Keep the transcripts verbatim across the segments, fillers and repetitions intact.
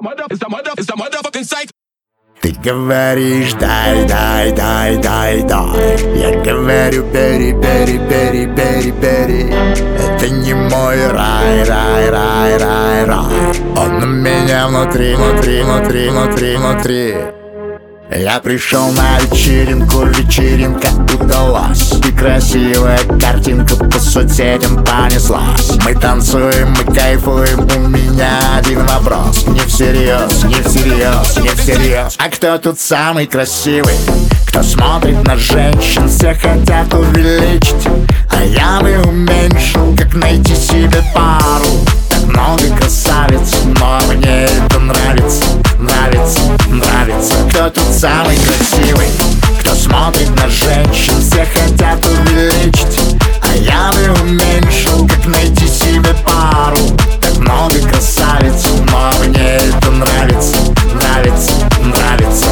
Ты говоришь, дай, дай, дай, дай, дай. Я говорю, бери, бери, бери, бери, бери. Это не мой рай, рай, рай, рай, рай. Он у меня внутри, внутри, внутри, внутри, внутри. Я пришел на вечеринку, вечеринка удалась. И красивая картинка по соцсетям понеслась. Мы танцуем, мы кайфуем, у меня один вопрос. Не всерьез, не всерьез, не всерьез. А кто тут самый красивый? Кто смотрит на женщин, все хотят увеличить. А я бы уменьшил, как найти себе пару. Так много красавиц, но мне это нравится. Нравится, нравится. Кто тут самый красивый? Кто смотрит на женщин, все хотят увеличить. А я бы уменьшил, как найти себе пару. Так много красавиц, но мне это нравится. Нравится, нравится.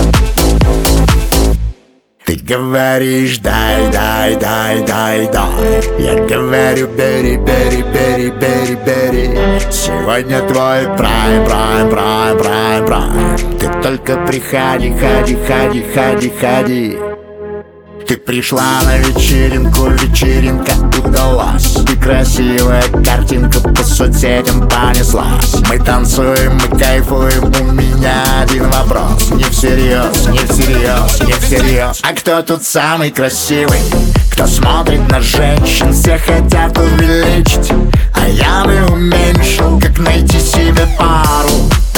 Ты говоришь, дай, дай, дай, дай, дай. Я говорю, бери, бери, бери, бери, бери. Сегодня твой прайм, прайм, прайм, прайм, прайм. Ты только приходи, ходи, ходи, ходи, ходи. Ты пришла на вечеринку, вечеринка удалась. И красивая картинка по соцсетям понеслась. Мы танцуем, мы кайфуем, у меня один вопрос. Не всерьез, не всерьез, не всерьез. А кто тут самый красивый? Кто смотрит на женщин, все хотят увеличить. А я бы уменьшил, как найти себе пару.